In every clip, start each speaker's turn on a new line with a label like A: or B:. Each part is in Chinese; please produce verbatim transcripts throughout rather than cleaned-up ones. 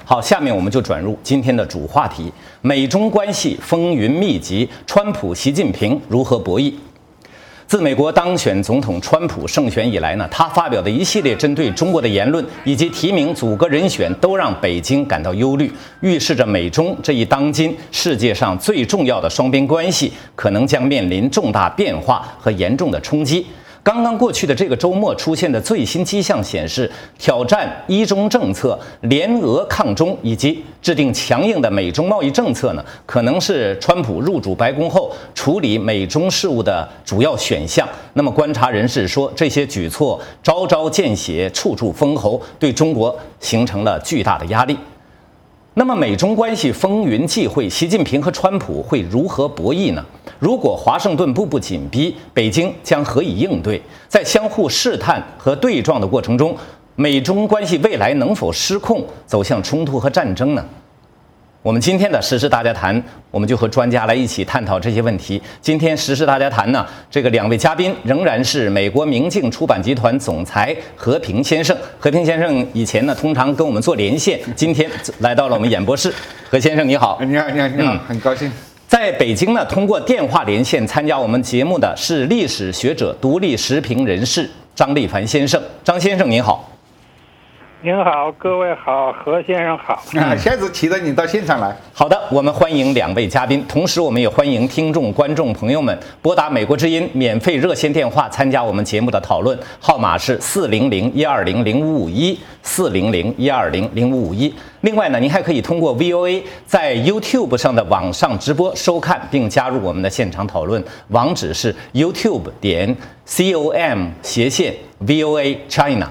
A: 好，下面我们就转入今天的主话题：美中关系风云密集，川普、习近平如何博弈？自美国当选总统川普胜选以来呢，他发表的一系列针对中国的言论，以及提名组阁人选，都让北京感到忧虑，预示着美中这一当今世界上最重要的双边关系可能将面临重大变化和严重的冲击。刚刚过去的这个周末出现的最新迹象显示，挑战一中政策、联俄抗中以及制定强硬的美中贸易政策呢，可能是川普入主白宫后处理美中事务的主要选项。那么，观察人士说，这些举措招招见血，处处封喉，对中国形成了巨大的压力。那么，美中关系风云际会，习近平和川普会如何博弈呢？如果华盛顿步步紧逼，北京将何以应对？在相互试探和对撞的过程中，美中关系未来能否失控，走向冲突和战争呢？我们今天的时事大家谈，我们就和专家来一起探讨这些问题。今天时事大家谈呢，这个两位嘉宾仍然是美国明镜出版集团总裁和平先生。和平先生以前呢通常跟我们做连线，今天来到了我们演播室。何先生你好。
B: 你好，你好，你好，很高兴。
A: 在北京呢，通过电话连线参加我们节目的是历史学者、独立时评人士张立凡先生。张先生您好。
C: 您好，各位好，何先生好。
B: 啊，下次期待你到现场来。
A: 好的，我们欢迎两位嘉宾，同时我们也欢迎听众、观众朋友们拨打美国之音免费热线电话参加我们节目的讨论，号码是四零零一二零零五五一四零零一二零零五五一。另外呢，您还可以通过 V O A 在 YouTube 上的网上直播收看，并加入我们的现场讨论，网址是 YouTube 点 com 斜线 V O A China。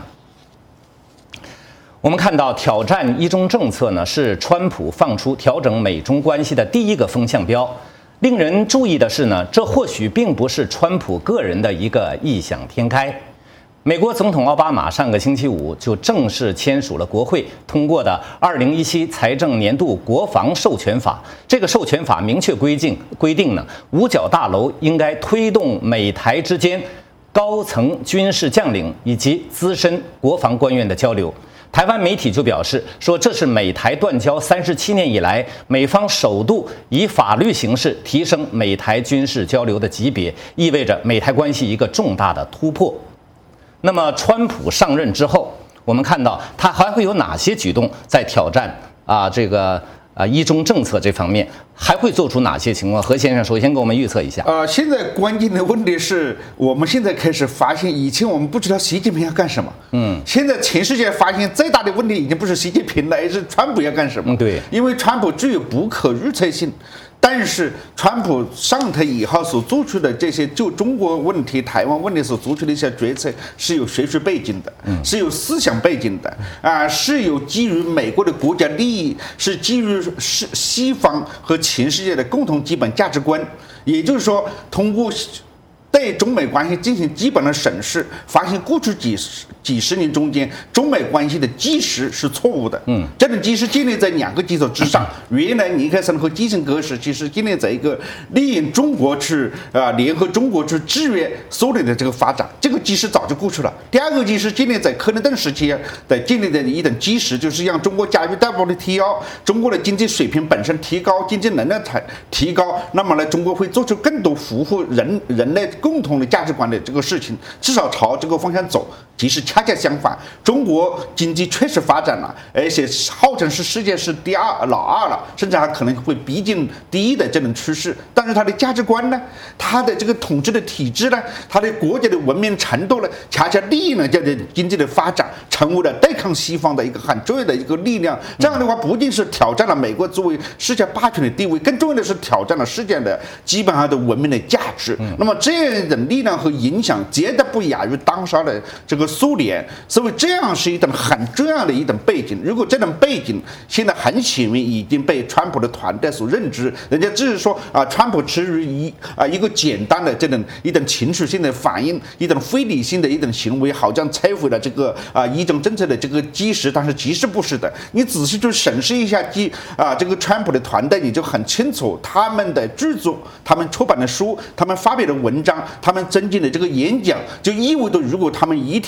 A: 我们看到，挑战一中政策呢，是川普放出调整美中关系的第一个风向标。令人注意的是呢，这或许并不是川普个人的一个异想天开。美国总统奥巴马上个星期五就正式签署了国会通过的二零一七财政年度国防授权法。这个授权法明确规定规定呢，五角大楼应该推动美台之间高层军事将领以及资深国防官员的交流。台湾媒体就表示说，这是美台断交三十七年以来，美方首度以法律形式提升美台军事交流的级别，意味着美台关系一个重大的突破。那么，川普上任之后，我们看到他还会有哪些举动在挑战啊这个啊一中政策这方面，还会做出哪些情况？何先生首先给我们预测一下。
B: 呃，现在关键的问题是我们现在开始发现，以前我们不知道习近平要干什么，嗯，现在全世界发现最大的问题已经不是习近平了，而是川普要干什么。
A: 嗯，对，
B: 因为川普具有不可预测性。但是，川普上台以后所做出的这些就中国问题、台湾问题所做出的一些决策，是有学术背景的，是有思想背景的，啊，是有基于美国的国家利益，是基于西西方和全世界的共同基本价值观。也就是说，通过对中美关系进行基本的审视，发现过去几十几十年中间，中美关系的基石是错误的。嗯，这种基石建立在两个基础之上。原来尼克森和基辛格时期是建立在一个利用中国去啊联合中国去制约苏联的这个发展，这个基石早就过去了。第二个基石建立在克林顿时期的建立的一种基石，就是让中国加入大幅的提高中国的经济水平本身提高，经济能量提高，那么呢，中国会做出更多符合人人类共同的价值观的这个事情，至少朝这个方向走。其实恰恰相反，中国经济确实发展了，而且号称是世界是第二老二了，甚至还可能会逼近第一的这种趋势。但是它的价值观呢，它的这个统治的体制呢，它的国家的文明程度呢，恰恰利用了这个经济的发展，成为了对抗西方的一个很重要的一个力量。这样的话，不仅是挑战了美国作为世界霸权的地位，更重要的是挑战了世界的基本上的文明的价值。那么这样一种力量和影响，绝对不亚于当时的这个苏联，所以这样是一种很重要的一种背景。如果这种背景现在很显明已经被川普的团队所认知，人家只是说啊，川普持于一啊一个简单的这种一种情绪性的反应，一种非理性的一种行为，好像摧毁了这个啊一种政策的这个基石，但是其实不是的。你仔细去审视一下基啊这个川普的团队，你就很清楚他们的制作、他们出版的书、他们发表的文章、他们增进的这个演讲，就意味着如果他们一天成为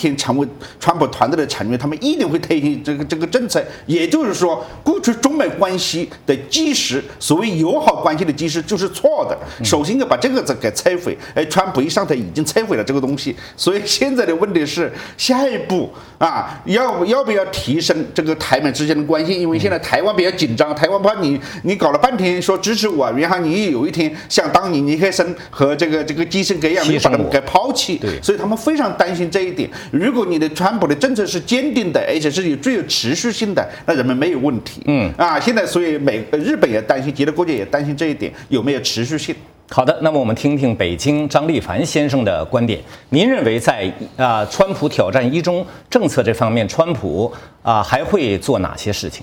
B: 川普团队的成员，他们一定会推行这个这个政策。也就是说，过去中美关系的基石，所谓友好关系的基石就是错的。首先要把这个给拆毁。哎，川普一上台已经拆毁了这个东西，所以现在的问题是，下一步啊，要要不要提升这个台美之间的关系？因为现在台湾比较紧张，台湾怕你你搞了半天说支持我，然后你有一天像当年尼克森和这个这个基辛格一样，你把他们给抛弃，所以他们非常担心这一点。如果你的川普的政策是坚定的，而且是有最有持续性的，那人们没有问题。嗯啊，现在所以美日本也担心，其他国家也担心这一点有没有持续性。
A: 好的，那么我们听听北京张立凡先生的观点。您认为在啊、呃、川普挑战一中政策这方面，川普啊、呃、还会做哪些事情？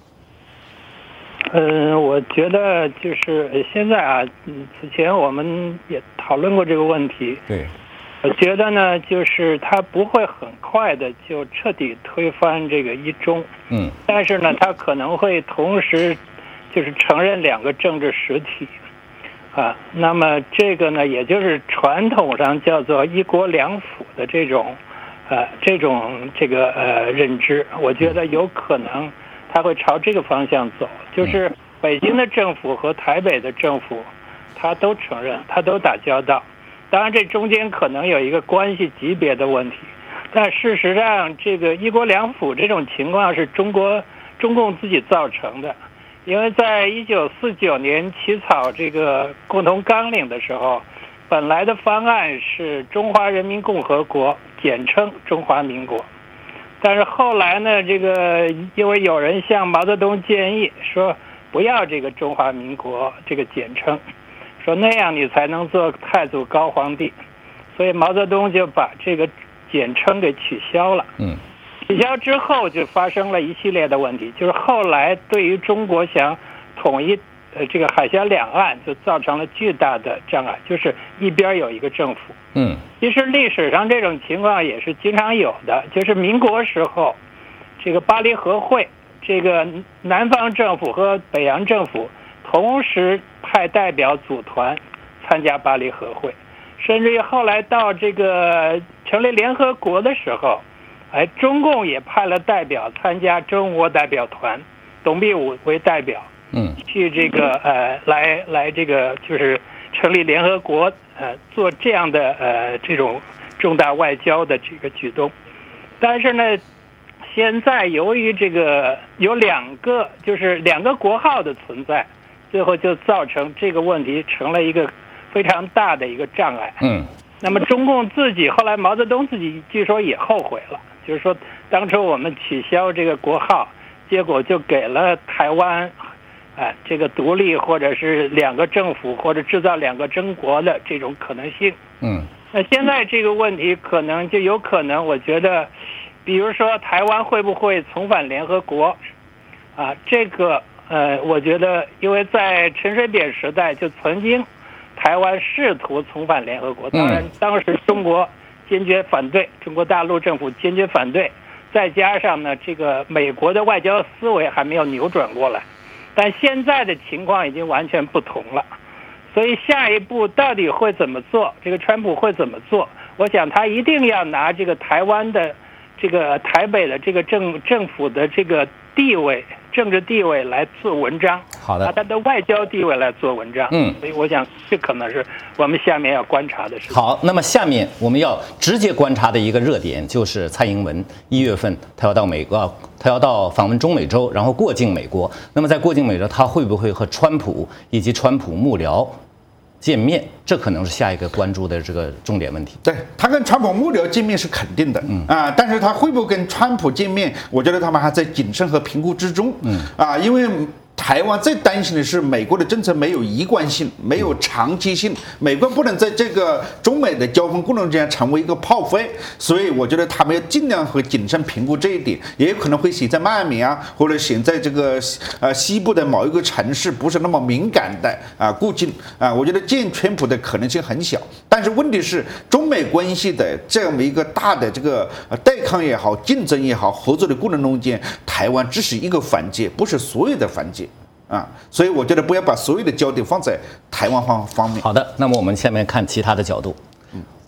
C: 嗯，我觉得就是现在啊，此前我们也讨论过这个问题。
A: 对，
C: 我觉得呢，就是他不会很快的就彻底推翻这个一中。嗯，但是呢，他可能会同时就是承认两个政治实体。啊，那么这个呢，也就是传统上叫做一国两府的这种，呃，这种这个呃认知，我觉得有可能他会朝这个方向走，就是北京的政府和台北的政府，他都承认，他都打交道。当然，这中间可能有一个关系级别的问题，但事实上，这个一国两府这种情况是中国中共自己造成的。因为在一九四九年起草这个共同纲领的时候，本来的方案是中华人民共和国，简称中华民国。但是后来呢，这个因为有人向毛泽东建议说不要这个中华民国这个简称，说那样你才能做太祖高皇帝，所以毛泽东就把这个简称给取消了。嗯。取消之后就发生了一系列的问题，就是后来对于中国想统一呃这个海峡两岸就造成了巨大的障碍，就是一边有一个政府。嗯，其实历史上这种情况也是经常有的，就是民国时候这个巴黎和会，这个南方政府和北洋政府同时派代表组团参加巴黎和会，甚至于后来到这个成立联合国的时候，哎，中共也派了代表参加中国代表团，董必武为代表，嗯，去这个呃来来这个就是成立联合国，呃，做这样的呃这种重大外交的这个举动。但是呢，现在由于这个有两个就是两个国号的存在，最后就造成这个问题成了一个非常大的一个障碍。嗯，那么中共自己后来毛泽东自己据说也后悔了。就是说，当初我们取消这个国号，结果就给了台湾，哎、呃，这个独立或者是两个政府或者制造两个中国的这种可能性。嗯，那现在这个问题可能就有可能，我觉得，比如说台湾会不会重返联合国？啊，这个呃，我觉得，因为在陈水扁时代就曾经，台湾试图重返联合国，当然当时中国坚决反对，中国大陆政府坚决反对，再加上呢，这个美国的外交思维还没有扭转过来，但现在的情况已经完全不同了，所以下一步到底会怎么做？这个川普会怎么做？我想他一定要拿这个台湾的这个台北的这个政政府的这个地位、政治地位来做文章。
A: 好的，
C: 拿他的外交地位来做文章。嗯，所以我想这可能是我们下面要观察的事情。
A: 好，那么下面我们要直接观察的一个热点就是蔡英文一月份他要到美国，他要到访问中美洲，然后过境美国。那么在过境美洲，他会不会和川普以及川普幕僚见面？这可能是下一个关注的这个重点问题。
B: 对，他跟川普幕僚见面是肯定的，嗯啊，但是他会不会跟川普见面？我觉得他们还在谨慎和评估之中，嗯啊，因为台湾最担心的是美国的政策没有一贯性，没有长期性，美国不能在这个中美的交锋过程之间成为一个炮灰，所以我觉得他们要尽量和谨慎评估这一点，也有可能会选在迈阿密啊，或者选在这个呃西部的某一个城市，不是那么敏感的啊固境啊，我觉得见川普的可能性很小。但是问题是，中美关系的这样的一个大的这个对抗也好，竞争也好，合作的过程中间，台湾只是一个环节，不是所有的环节。啊，所以我觉得不要把所有的焦点放在台湾方方面。
A: 好的，那么我们下面看其他的角度。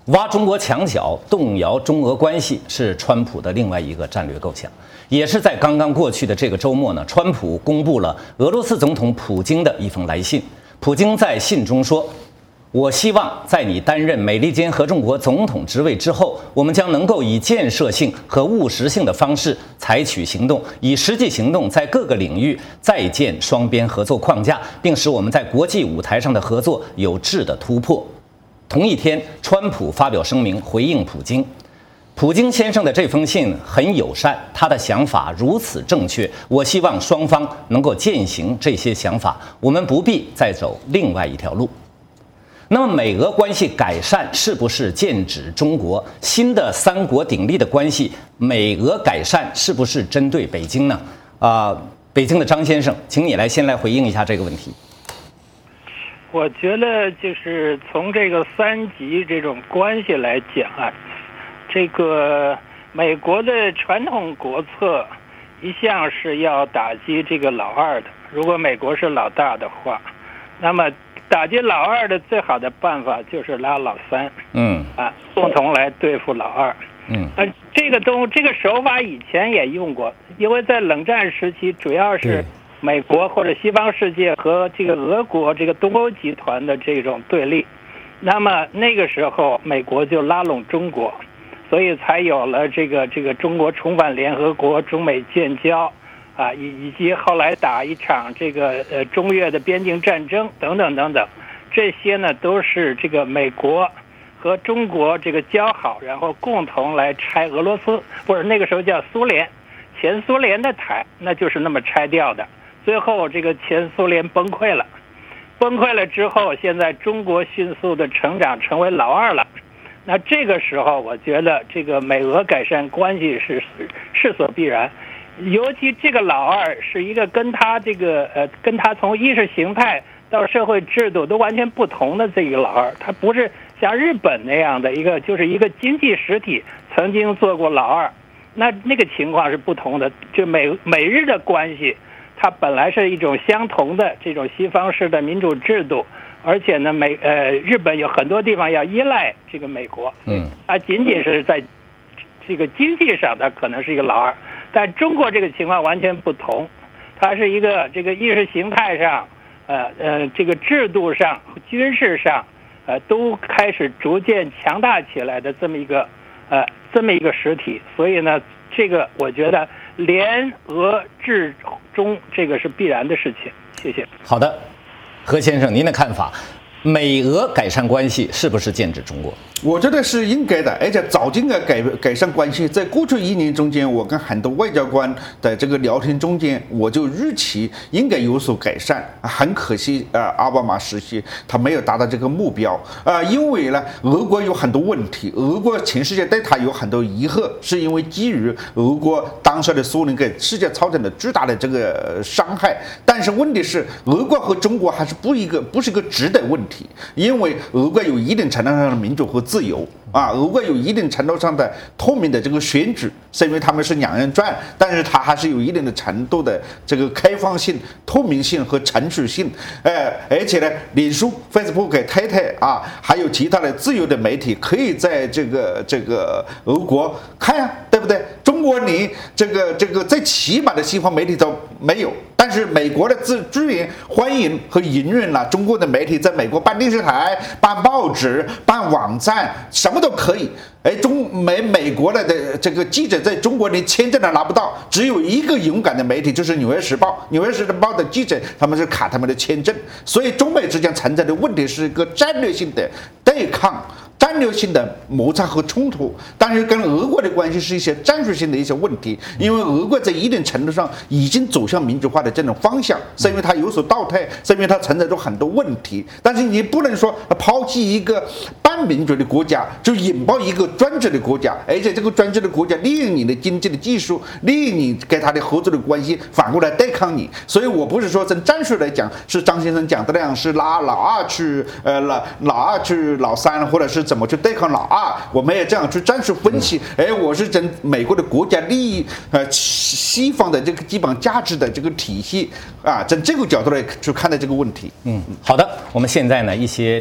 A: 挖中国墙角，动摇中俄关系，是川普的另外一个战略构想。也是在刚刚过去的这个周末呢，川普公布了俄罗斯总统普京的一封来信。普京在信中说：“我希望在你担任美利坚合众国总统职位之后，我们将能够以建设性和务实性的方式采取行动，以实际行动在各个领域再建双边合作框架，并使我们在国际舞台上的合作有质的突破。”同一天，川普发表声明回应普京。普京先生的这封信很友善，他的想法如此正确，我希望双方能够践行这些想法，我们不必再走另外一条路。那么，美俄关系改善是不是剑指中国？新的三国鼎立的关系，美俄改善是不是针对北京呢？啊、呃，北京的张先生，请你来先来回应一下这个问题。
C: 我觉得就是从这个三级这种关系来讲啊，这个美国的传统国策一向是要打击这个老二的。如果美国是老大的话，那么打击老二的最好的办法就是拉老三，嗯啊，共同来对付老二。嗯，呃，这个东这个手法以前也用过，因为在冷战时期主要是美国或者西方世界和这个俄国这个东欧集团的这种对立，那么那个时候美国就拉拢中国，所以才有了这个这个中国重返联合国、中美建交啊，以以及后来打一场这个呃中越的边境战争等等等等，这些呢都是这个美国和中国这个交好，然后共同来拆俄罗斯，不是那个时候叫苏联，前苏联的台，那就是那么拆掉的。最后这个前苏联崩溃了，崩溃了之后，现在中国迅速的成长成为老二了。那这个时候，我觉得这个美俄改善关系是势所必然。尤其这个老二是一个跟他这个呃，跟他从意识形态到社会制度都完全不同的这个老二，他不是像日本那样的一个，就是一个经济实体曾经做过老二，那那个情况是不同的。就美美日的关系，它本来是一种相同的这种西方式的民主制度，而且呢，美呃日本有很多地方要依赖这个美国，嗯，它仅仅是在这个经济上，它可能是一个老二，但中国这个情况完全不同，它是一个这个意识形态上，呃呃，这个制度上、军事上，呃，都开始逐渐强大起来的这么一个呃这么一个实体，所以呢，这个我觉得联俄制中这个是必然的事情。谢谢。
A: 好的，何先生，您的看法？美俄改善关系是不是剑指中国？
B: 我觉得是应该的，而且早就应该改改善关系。在过去一年中间，我跟很多外交官的这个聊天中间，我就预期应该有所改善。很可惜，呃，奥巴马时期他没有达到这个目标啊、呃，因为呢，俄国有很多问题，俄国全世界对他有很多疑惑，是因为基于俄国当时的苏联给世界造成的巨大的这个伤害。但是问题是，俄国和中国还是不一个不是一个值的问题，因为俄国有一定程度上的民主和自由啊，俄国有一定程度上的透明的这个选举，是因为他们是两人转，但是它还是有一定的程度的这个开放性、透明性和程序性。呃，而且呢，脸书、Facebook、推特啊，还有其他的自由的媒体，可以在这个这个俄国看呀、啊，对不对？中国你这个这个最起码的西方媒体都没有，但是美国的资资源欢迎和营运了中国的媒体在美国办电视台、办报纸、办网站，什么都可以。而中美美国的的这个记者在中国连签证都拿不到，只有一个勇敢的媒体，就是《纽约时报》。《纽约时报》的记者他们是卡他们的签证，所以中美之间存在的问题是一个战略性的对抗。战略性的摩擦和冲突，但是跟俄国的关系是一些战术性的一些问题，因为俄国在一定程度上已经走向民主化的这种方向，是因为它有所倒退，是因为它存在着很多问题。但是你不能说抛弃一个半民主的国家，就引爆一个专制的国家，而且这个专制的国家利用你的经济的技术，利用你跟他的合作的关系，反过来对抗你。所以我不是说从战术来讲，是张先生讲的那样，是拉老二去呃老老二去老三，或者是怎么去对抗老二，我们也这样去战术分析。哎，我是从美国的国家利益，呃，西方的这个基本价值的这个体系啊，从这个角度来去看待这个问题。
A: 嗯，好的，我们现在呢一些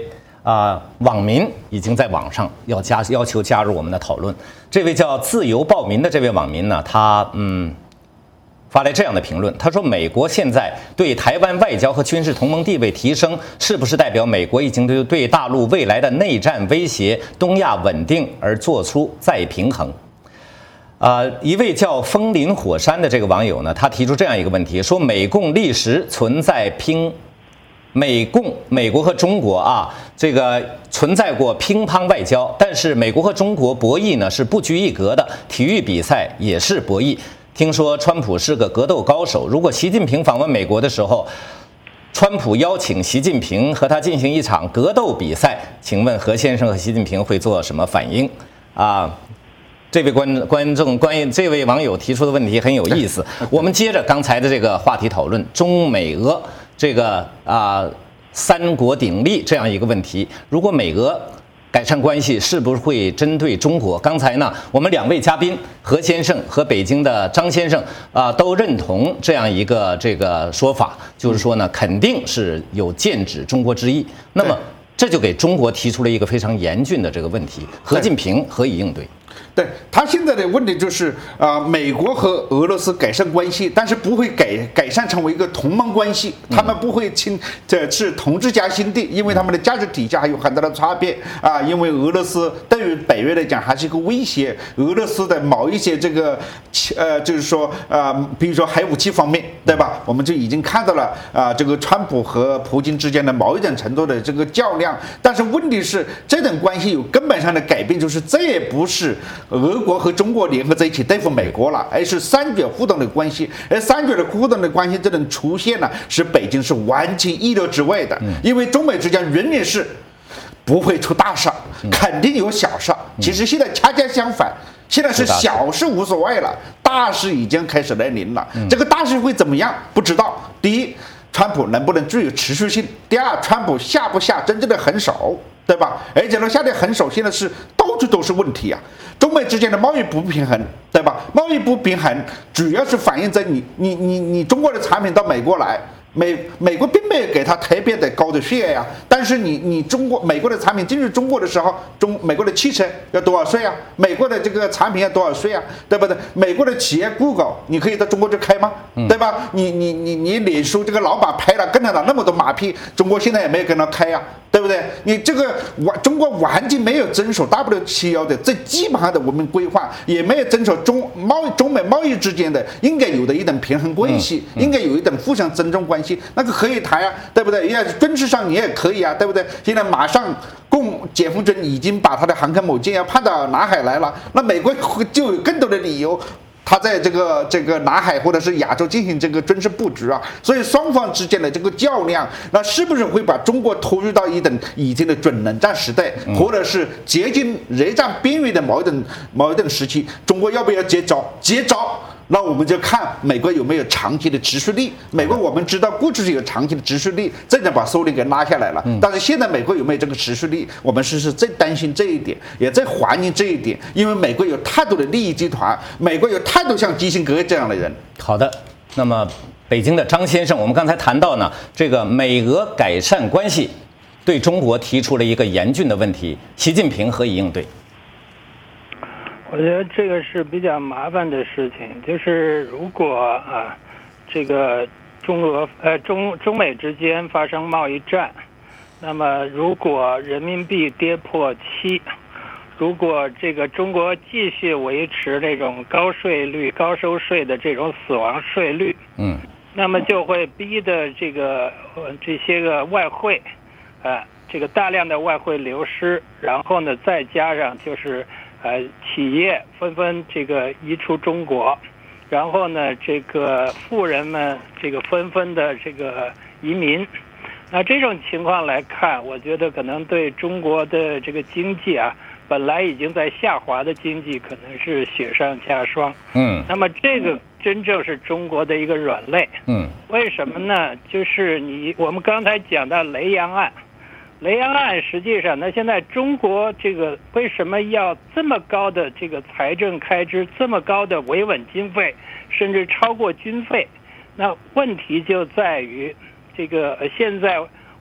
A: 啊、呃，网民已经在网上要加要求加入我们的讨论。这位叫自由暴民的这位网民呢，他嗯。发来这样的评论，他说：“美国现在对台湾外交和军事同盟地位提升，是不是代表美国已经对对大陆未来的内战威胁、东亚稳定而做出再平衡？”啊、呃，一位叫风林火山的这个网友呢，他提出这样一个问题，说美共历时存在乒，美共美国和中国啊，这个存在过乒乓外交，但是美国和中国博弈呢是不拘一格的，体育比赛也是博弈。听说川普是个格斗高手，如果习近平访问美国的时候，川普邀请习近平和他进行一场格斗比赛，请问何先生和习近平会做什么反应？啊，这位观观众关于这位网友提出的问题很有意思。我们接着刚才的这个话题讨论中美俄这个啊三国鼎立这样一个问题，如果美俄改善关系是不是会针对中国？刚才呢，我们两位嘉宾何先生和北京的张先生啊、呃，都认同这样一个这个说法，就是说呢，肯定是有剑指中国之意。那么这就给中国提出了一个非常严峻的这个问题：何近平何以应对？
B: 对他现在的问题就是啊、呃，美国和俄罗斯改善关系，但是不会改改善成为一个同盟关系，他们不会亲这是同志加兄弟，因为他们的价值体系还有很大的差别啊。因为俄罗斯对于北约来讲还是一个威胁，俄罗斯的某一些这个呃，就是说呃，比如说核武器方面，对吧？我们就已经看到了啊、呃，这个川普和普京之间的某一种程度的这个较量。但是问题是，这种关系有根本上的改变，就是这也不是俄国和中国联合在一起对付美国了，而是三角互动的关系。而三角的互动的关系这种出现呢，使北京是完全意料之外的，因为中美之间永远是不会出大事，肯定有小事。其实现在恰恰相反，现在是小事无所谓了，大事已经开始来临了。这个大事会怎么样？不知道。第一，川普能不能具有持续性？第二，川普下不下真正的狠手？对吧？而且呢，下的狠手现在是到处都是问题啊。中美之间的贸易不平衡，对吧？贸易不平衡主要是反映在你你你你中国的产品到美国来，美美国并没有给他特别的高的税呀，但是你你中国美国的产品进入中国的时候，中美国的汽车要多少税啊？美国的这个产品要多少税啊？对不对？美国的企业 Google 你可以到中国去开吗？对吧？你你你你脸书这个老板拍了跟了那么多马屁，中国现在也没有跟他开呀、啊。对不对？你这个完中国完全没有遵守 W T O 的最基本上的文明规划，也没有遵守中贸易中美贸易之间的应该有的一等平衡关系，嗯嗯、应该有一等互相尊重关系，那个可以谈啊，对不对？要是军事上你也可以啊，对不对？现在马上共解放军已经把他的航空母舰要派到南海来了，那美国就有更多的理由。他在这个这个南海或者是亚洲进行这个军事布局啊，所以双方之间的这个较量，那是不是会把中国投入到一等以前的准冷战时代，或者是接近热战边缘的某一等某一等时期？中国要不要接招？接招？那我们就看美国有没有长期的持续力。美国我们知道过去是有长期的持续力，真的把苏联给拉下来了。但是现在美国有没有这个持续力？我们是是最担心这一点，也在怀疑这一点，因为美国有太多的利益集团，美国有太多像基辛格这样的人。
A: 好的，那么北京的张先生，我们刚才谈到呢，这个美俄改善关系对中国提出了一个严峻的问题，习近平何以应对？
C: 我觉得这个是比较麻烦的事情，就是如果啊，这个中俄呃中中美之间发生贸易战，那么如果人民币跌破七，如果这个中国继续维持这种高税率、高收税的这种死亡税率，嗯，那么就会逼的这个呃这些个外汇，呃这个大量的外汇流失，然后呢再加上就是。呃，企业纷纷这个移出中国，然后呢，这个富人们这个纷纷的这个移民，那这种情况来看，我觉得可能对中国的这个经济啊，本来已经在下滑的经济，可能是雪上加霜。嗯，那么这个真正是中国的一个软肋。嗯，为什么呢？就是你我们刚才讲到雷洋案。雷洋案实际上，那现在中国这个为什么要这么高的这个财政开支，这么高的维稳经费，甚至超过军费？那问题就在于，这个现在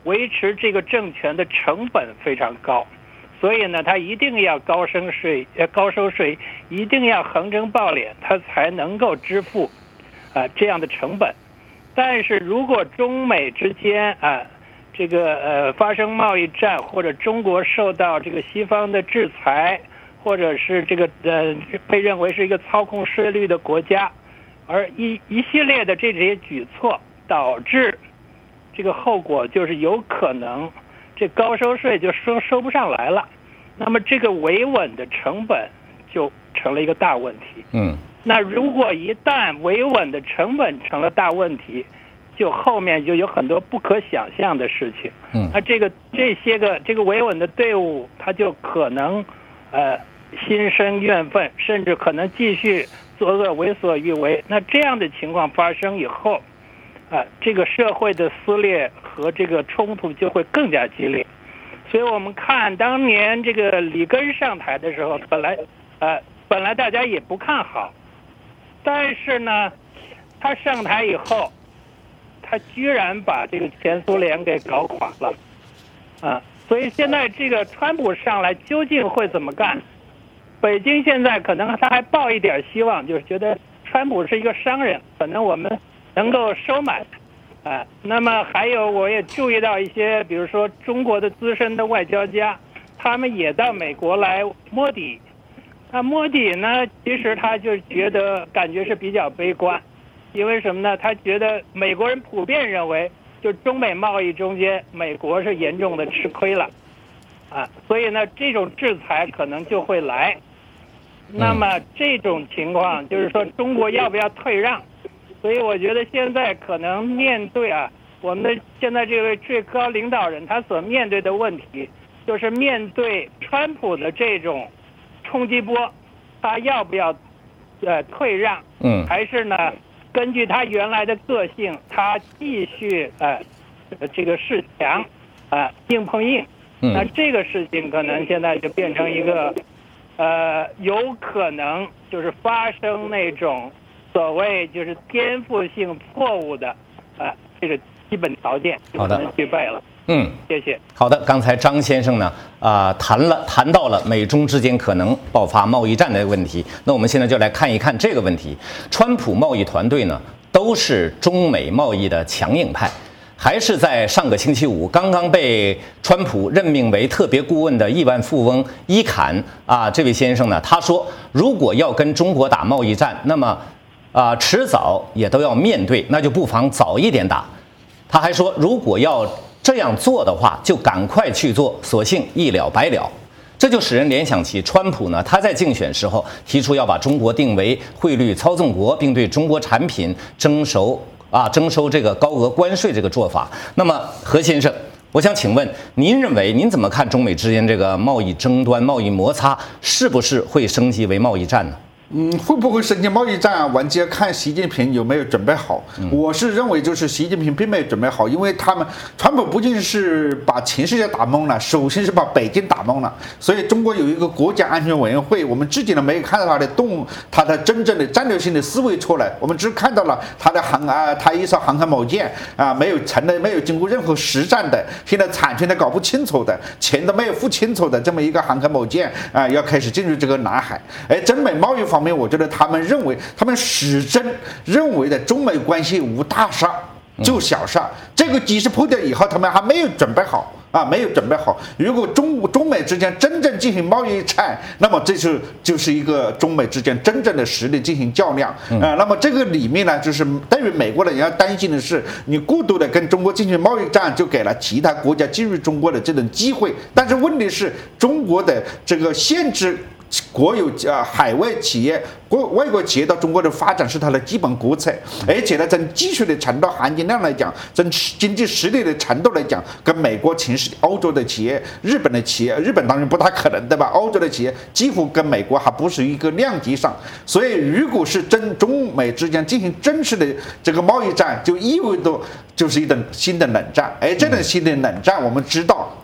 C: 维持这个政权的成本非常高，所以呢，他一定要高征税、呃高收税，一定要横征暴敛，他才能够支付啊、呃、这样的成本。但是如果中美之间啊、呃、这个呃发生贸易战，或者中国受到这个西方的制裁，或者是这个呃被认为是一个操控税率的国家，而一一系列的这些举措导致这个后果就是有可能这高收税就收收不上来了，那么这个维稳的成本就成了一个大问题。
A: 嗯，
C: 那如果一旦维稳的成本成了大问题，就后面就有很多不可想象的事情。
A: 嗯，
C: 那这个这些个这个维稳的队伍，他就可能呃心生怨愤，甚至可能继续作恶为所欲为。那这样的情况发生以后，啊、呃，这个社会的撕裂和这个冲突就会更加激烈。所以我们看当年这个里根上台的时候，本来呃本来大家也不看好，但是呢，他上台以后，他居然把这个前苏联给搞垮了，啊，所以现在这个川普上来究竟会怎么干？北京现在可能他还抱一点希望，就是觉得川普是一个商人，可能我们能够收买。啊，那么还有我也注意到一些，比如说中国的资深的外交家，他们也到美国来摸底。那摸底呢，其实他就觉得感觉是比较悲观，因为什么呢？他觉得美国人普遍认为，就中美贸易中间，美国是严重的吃亏了，啊，所以呢，这种制裁可能就会来。那么这种情况就是说，中国要不要退让？所以我觉得现在可能面对啊，我们的现在这位最高领导人他所面对的问题，就是面对川普的这种冲击波，他要不要呃退让？
A: 嗯，
C: 还是呢，根据他原来的个性，他继续呃这个示强啊、呃、硬碰硬。
A: 嗯，
C: 那这个事情可能现在就变成一个呃有可能就是发生那种。所谓就是颠覆性错误的，呃，这个基本条件
A: 好的
C: 具备了。
A: 嗯，
C: 谢谢。
A: 好的，刚才张先生呢，啊、呃，谈了谈到了美中之间可能爆发贸易战的问题。那我们现在就来看一看这个问题。川普贸易团队呢，都是中美贸易的强硬派。还是在上个星期五，刚刚被川普任命为特别顾问的亿万富翁伊坎啊，这位先生呢，他说，如果要跟中国打贸易战，那么啊、呃，迟早也都要面对，那就不妨早一点打。他还说，如果要这样做的话，就赶快去做，索性一了百了。这就使人联想起川普呢，他在竞选时候提出要把中国定为汇率操纵国，并对中国产品征收啊征收这个高额关税这个做法。那么何先生，我想请问，您认为您怎么看中美之间这个贸易争端、贸易摩擦，是不是会升级为贸易战呢？
B: 嗯，会不会升级贸易战啊？完全看习近平有没有准备好。我是认为，就是习近平并没有准备好，因为他们川普不仅是把全世界打懵了，首先是把北京打懵了。所以中国有一个国家安全委员会，我们至今呢没有看到他的动，他的真正的战略性的思维出来，我们只看到了他的航啊，他一艘航空母舰啊，没有成的，没有经过任何实战的，现在产权都搞不清楚的，钱都没有付清楚的这么一个航空母舰啊，要开始进入这个南海。哎，中美贸易方面，我觉得他们认为，他们始终认为的中美关系无大事就小事，这个局势破掉以后，他们还没有准备好啊，没有准备好。如果中中美之间真正进行贸易战，那么这是就是一个中美之间真正的实力进行较量啊。那么这个里面呢，就是对于美国人要担心的是，你过度的跟中国进行贸易战，就给了其他国家进入中国的这种机会。但是问题是，中国的这个限制。国有啊，海外企业、国外国企业到中国的发展是它的基本国策，而且呢，从技术的程度、含金量来讲，从经济实力的程度来讲，跟美国、全世欧洲的企业、日本的企业，日本当然不大可能，对吧？欧洲的企业几乎跟美国还不是一个量级上，所以如果是真中美之间进行真实的这个贸易战，就意味着就是一种新的冷战。而这种新的冷战，我们知道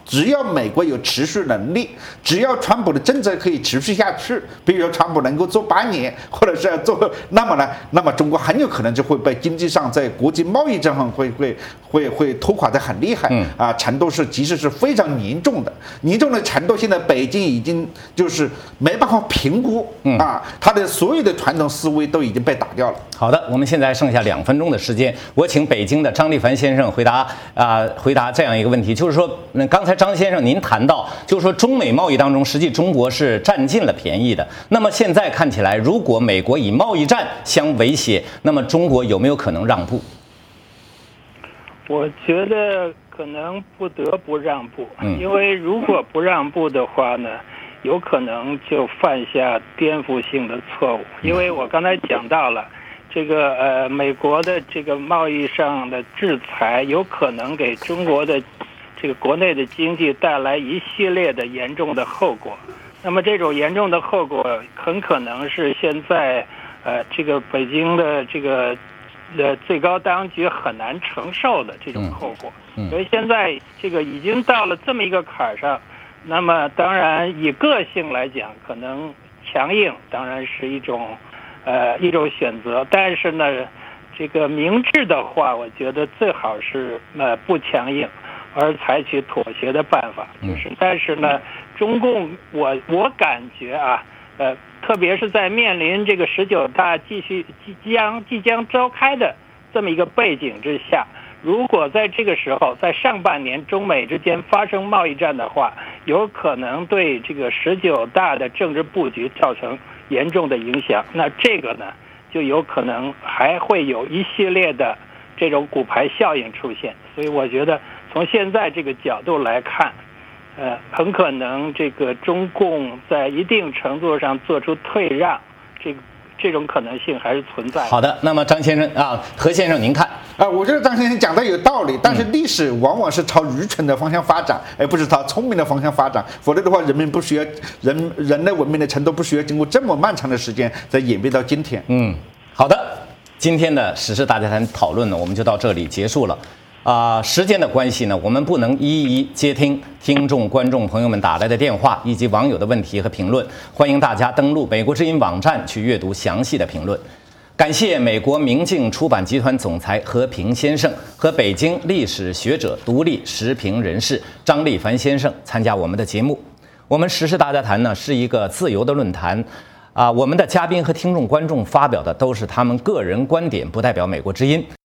B: 只要美国有持续能力，只要川普的政策可以持续下去，比如说川普能够做八年，或者是要做，那么呢，那么中国很有可能就会被经济上在国际贸易上会会会会拖垮得很厉害，嗯啊，程度是其实是非常严重的，严重的程度现在北京已经就是没办法评估，嗯啊，它的所有的传统思维都已经被打掉了。
A: 好的，我们现在剩下两分钟的时间，我请北京的张立凡先生回答啊、呃，回答这样一个问题，就是说，那刚才张先生您谈到，就是说中美贸易当中，实际中国是占尽了便宜的。那么现在看起来，如果美国以贸易战相威胁，那么中国有没有可能让步？
C: 我觉得可能不得不让步，因为如果不让步的话呢，有可能就犯下颠覆性的错误。因为我刚才讲到了。这个呃，美国的这个贸易上的制裁有可能给中国的这个国内的经济带来一系列的严重的后果。那么这种严重的后果很可能是现在呃这个北京的这个呃最高当局很难承受的这种后果。所以现在这个已经到了这么一个坎上，那么当然以个性来讲，可能强硬当然是一种。呃，一种选择，但是呢，这个明智的话，我觉得最好是呃不强硬，而采取妥协的办法。就是，但是呢，中共我我感觉啊，呃，特别是在面临这个十九大继续即将即将召开的这么一个背景之下，如果在这个时候，在上半年中美之间发生贸易战的话，有可能对这个十九大的政治布局造成严重的影响。那这个呢，就有可能还会有一系列的这种骨牌效应出现。所以我觉得从现在这个角度来看，呃，很可能这个中共在一定程度上做出退让，这个这种可能性还是存在的。
A: 好的，那么张先生啊，何先生您看
B: 啊，我觉得张先生讲的有道理，但是历史往往是朝愚蠢的方向发展，而不是朝聪明的方向发展。否则的话，人民不需要人人类文明的程度不需要经过这么漫长的时间再演变到今天。
A: 嗯，好的，今天的时事大家谈讨论呢，我们就到这里结束了。啊、呃，时间的关系呢，我们不能一一接听听众、观众朋友们打来的电话以及网友的问题和评论。欢迎大家登录美国之音网站去阅读详细的评论。感谢美国明镜出版集团总裁何平先生和北京历史学者、独立时评人士张立凡先生参加我们的节目。我们时事大家谈呢是一个自由的论坛。啊，我们的嘉宾和听众、观众发表的都是他们个人观点，不代表美国之音。